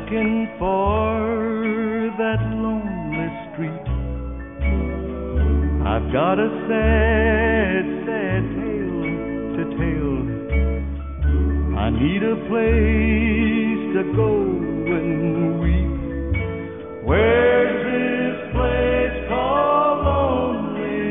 looking for that lonely street. I've got a sad, sad tale to tell. I need a place to go and weep. Where's this place called Lonely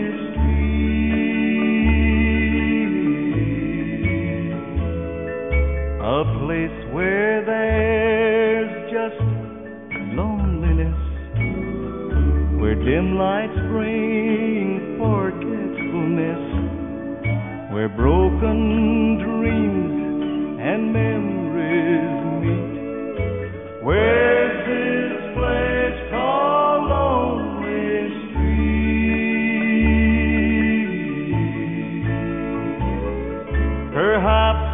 Street? A place where there's just loneliness, where dim lights bring forgetfulness, where broken dreams and memories meet. Where's this place called Lonely Street? Perhaps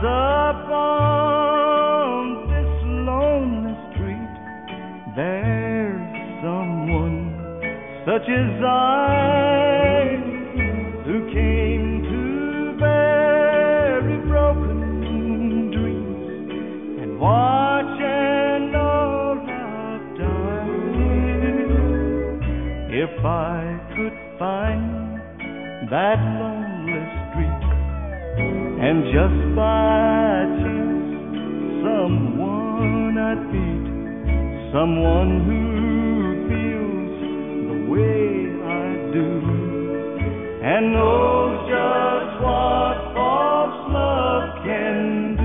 upon this lonely street there's someone such as I, who came to bury broken dreams and watch an old love die. If I could find that lonely street, and just by chance someone I'd meet, someone who feels the way I do, and knows just what false love can do.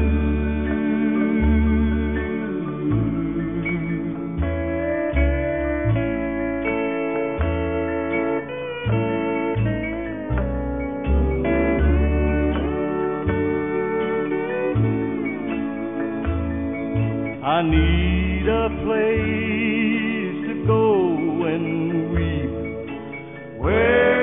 I need a place to go and weep, where